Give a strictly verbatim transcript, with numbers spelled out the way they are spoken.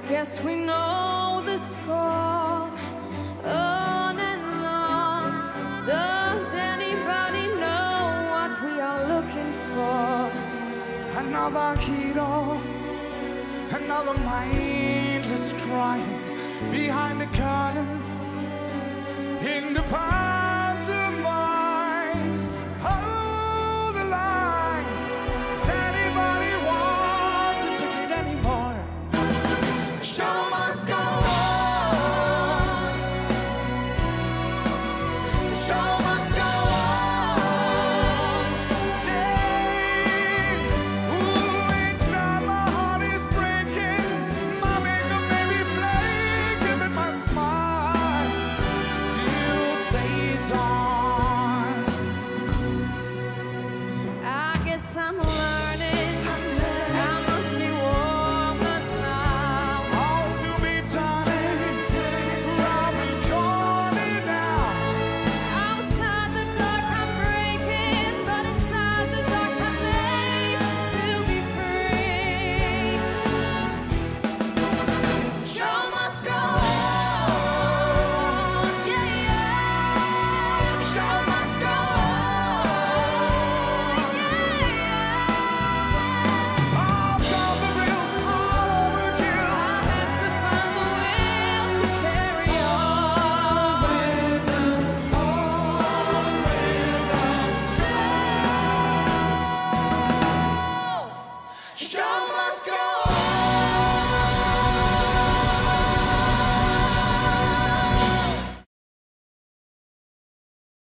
guess we know the score. On and on. Does anybody know what we are looking for? Another hero, another mindless crime behind the curtain in the past.